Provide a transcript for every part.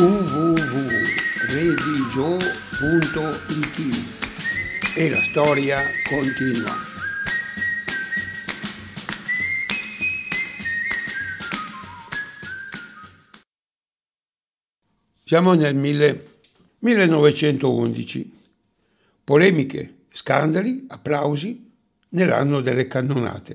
www.redigio.it e la storia continua. Siamo nel 1911. Polemiche, scandali, applausi nell'anno delle cannonate.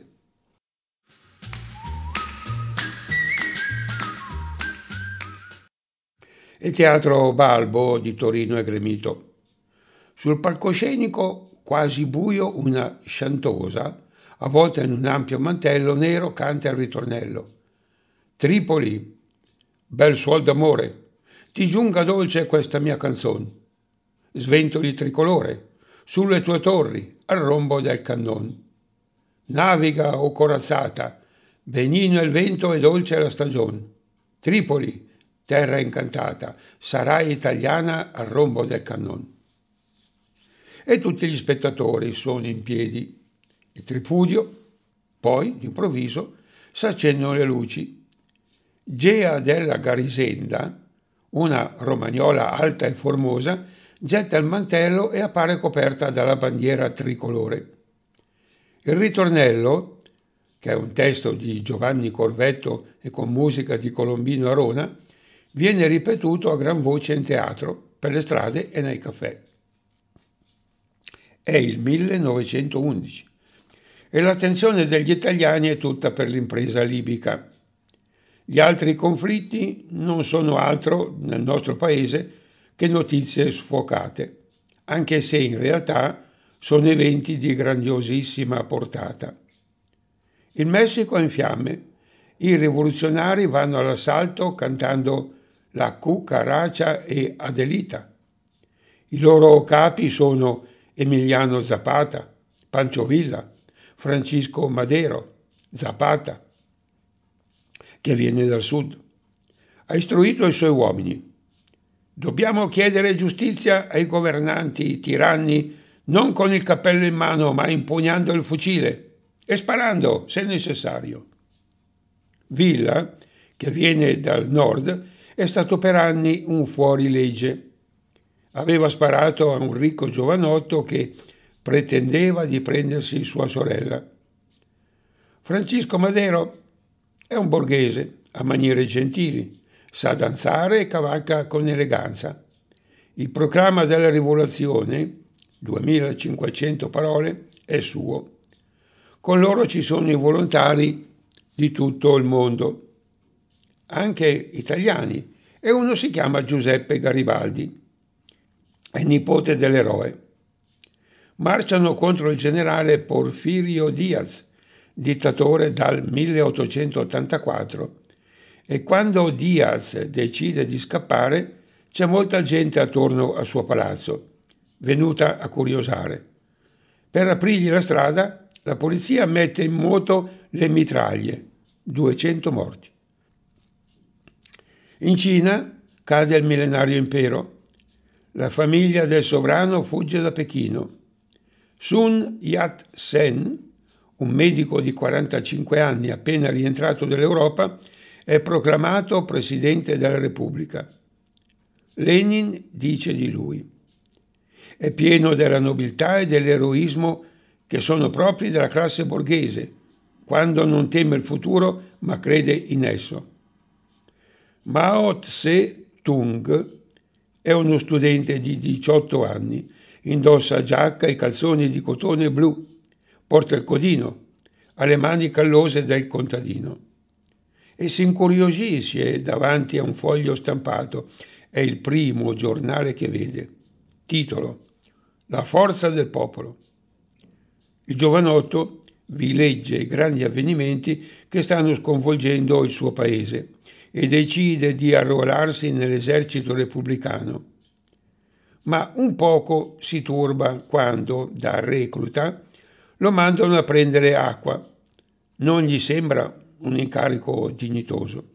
Il teatro Balbo di Torino è gremito. Sul palcoscenico, quasi buio, una sciantosa, avvolta in un ampio mantello nero, canta il ritornello. Tripoli, bel suol d'amore, ti giunga dolce questa mia canzon. Sventoli tricolore, sulle tue torri, al rombo del cannon. Naviga, o corazzata, benigno è il vento e dolce la stagion. Tripoli, terra incantata, sarai italiana al rombo del cannon. E tutti gli spettatori sono in piedi. Il tripudio, poi, d'improvviso, s'accendono le luci. Gea della Garisenda, una romagnola alta e formosa, getta il mantello e appare coperta dalla bandiera tricolore. Il ritornello, che è un testo di Giovanni Corvetto e con musica di Colombino Arona, viene ripetuto a gran voce in teatro, per le strade e nei caffè. È il 1911 e l'attenzione degli italiani è tutta per l'impresa libica. Gli altri conflitti non sono altro nel nostro paese che notizie sfocate, anche se in realtà sono eventi di grandiosissima portata. Il Messico è in fiamme, i rivoluzionari vanno all'assalto cantando la Cucaracha e Adelita. I loro capi sono Emiliano Zapata, Pancho Villa, Francisco Madero, Zapata, che viene dal sud. Ha istruito i suoi uomini. Dobbiamo chiedere giustizia ai governanti tiranni non con il cappello in mano, ma impugnando il fucile e sparando se necessario. Villa, che viene dal nord, è stato per anni un fuorilegge. Aveva sparato a un ricco giovanotto che pretendeva di prendersi sua sorella. Francisco Madero è un borghese, ha maniere gentili, sa danzare e cavalca con eleganza. Il proclama della rivoluzione, 2500 parole, è suo. Con loro ci sono i volontari di tutto il mondo, anche italiani, e uno si chiama Giuseppe Garibaldi, è nipote dell'eroe. Marciano contro il generale Porfirio Diaz, dittatore dal 1884, e quando Diaz decide di scappare c'è molta gente attorno al suo palazzo, venuta a curiosare. Per aprirgli la strada, la polizia mette in moto le mitraglie, 200 morti. In Cina cade il millenario impero. La famiglia del sovrano fugge da Pechino. Sun Yat-sen, un medico di 45 anni appena rientrato dall'Europa, è proclamato presidente della Repubblica. Lenin dice di lui: è pieno della nobiltà e dell'eroismo che sono propri della classe borghese, quando non teme il futuro ma crede in esso. Mao Tse-tung è uno studente di 18 anni, indossa giacca e calzoni di cotone blu, porta il codino, ha le mani callose del contadino e si incuriosisce davanti a un foglio stampato. È il primo giornale che vede. Titolo: La forza del popolo. Il giovanotto vi legge i grandi avvenimenti che stanno sconvolgendo il suo paese e decide di arruolarsi nell'esercito repubblicano. Ma un poco si turba quando, da recluta, lo mandano a prendere acqua. Non gli sembra un incarico dignitoso.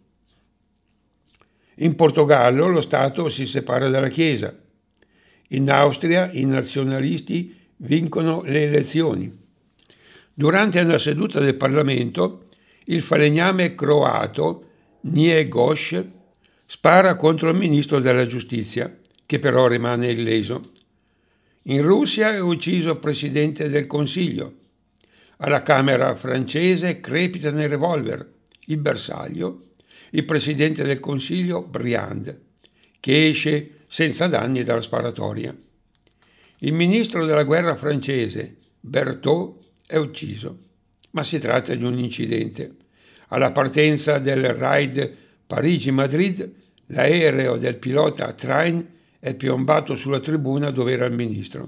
In Portogallo lo Stato si separa dalla Chiesa. In Austria i nazionalisti vincono le elezioni. Durante una seduta del Parlamento, il falegname croato Njegoš spara contro il ministro della giustizia, che però rimane illeso. In Russia è ucciso il presidente del Consiglio. Alla Camera francese crepitano i revolver, il bersaglio, il presidente del Consiglio Briand, che esce senza danni dalla sparatoria. Il ministro della guerra francese, Berthaud, è ucciso, ma si tratta di un incidente. Alla partenza del raid Parigi-Madrid, l'aereo del pilota Train è piombato sulla tribuna dove era il ministro.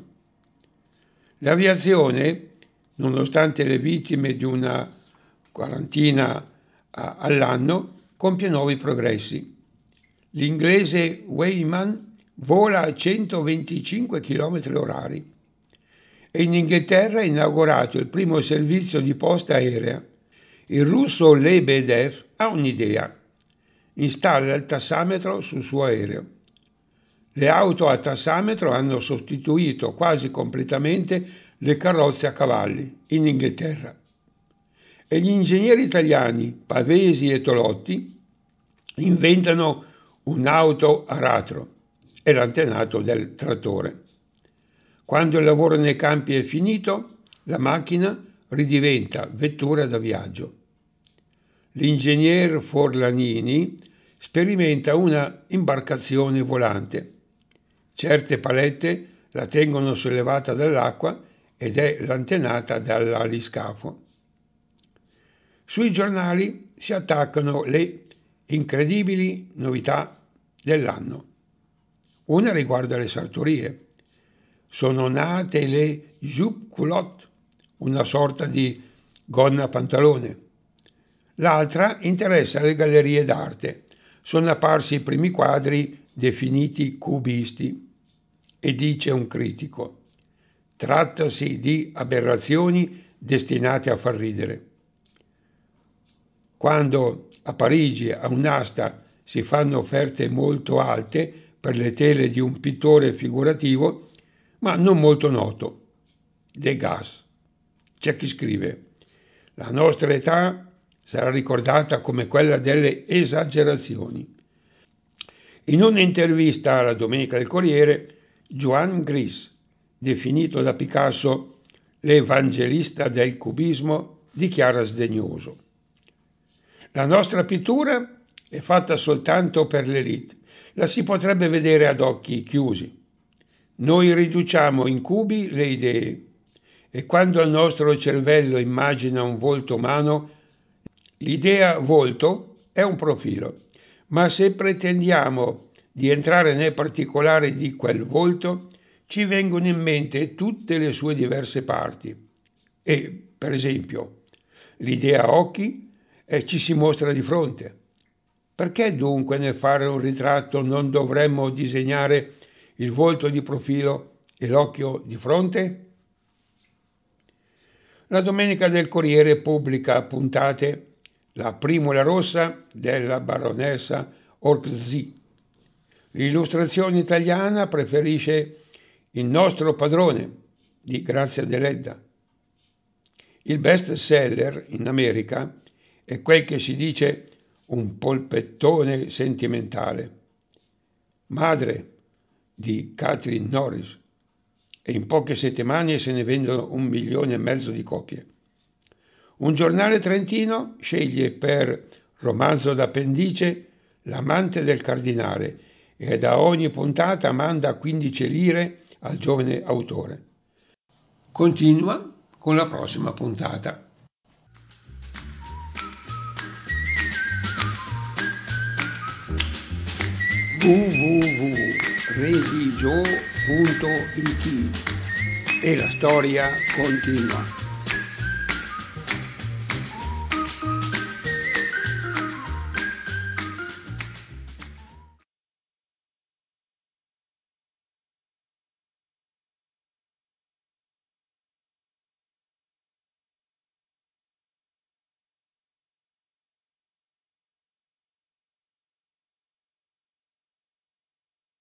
L'aviazione, nonostante le vittime di una quarantina all'anno, compie nuovi progressi. L'inglese Weyman vola a 125 km/h e in Inghilterra è inaugurato il primo servizio di posta aerea. Il russo Lebedev ha un'idea: installa il tassametro sul suo aereo. Le auto a tassametro hanno sostituito quasi completamente le carrozze a cavalli in Inghilterra. E gli ingegneri italiani Pavesi e Tolotti inventano un'auto a ratro e l'antenato del trattore. Quando il lavoro nei campi è finito, la macchina ridiventa vettura da viaggio. L'ingegner Forlanini sperimenta una imbarcazione volante. Certe palette la tengono sollevata dall'acqua ed è l'antenata dall'aliscafo. Sui giornali si attaccano le incredibili novità dell'anno. Una riguarda le sartorie. Sono nate le jupe culotte, una sorta di gonna pantalone. L'altra interessa le gallerie d'arte. Sono apparsi i primi quadri definiti cubisti. E dice un critico: trattasi di aberrazioni destinate a far ridere. Quando a Parigi a un'asta si fanno offerte molto alte per le tele di un pittore figurativo, ma non molto noto, Degas. C'è chi scrive: la nostra età sarà ricordata come quella delle esagerazioni. In un'intervista alla Domenica del Corriere, Joan Gris, definito da Picasso l'evangelista del cubismo, dichiara sdegnoso: la nostra pittura è fatta soltanto per l'élite, la si potrebbe vedere ad occhi chiusi. Noi riduciamo in cubi le idee e quando il nostro cervello immagina un volto umano, l'idea volto è un profilo, ma se pretendiamo di entrare nei particolari di quel volto, ci vengono in mente tutte le sue diverse parti. E, per esempio, l'idea occhi ci si mostra di fronte. Perché dunque nel fare un ritratto non dovremmo disegnare il volto di profilo e l'occhio di fronte? La Domenica del Corriere pubblica puntate La Primula rossa della baronessa Orczy. L'illustrazione italiana preferisce Il nostro padrone di Grazia Deledda. Il best seller in America è quel che si dice un polpettone sentimentale. Madre di Catherine Norris. E in poche settimane se ne vendono 1,5 milioni di copie. Un giornale trentino sceglie per romanzo d'appendice L'amante del cardinale e da ogni puntata manda 15 lire al giovane autore. Continua con la prossima puntata. www.religio.it e la storia continua.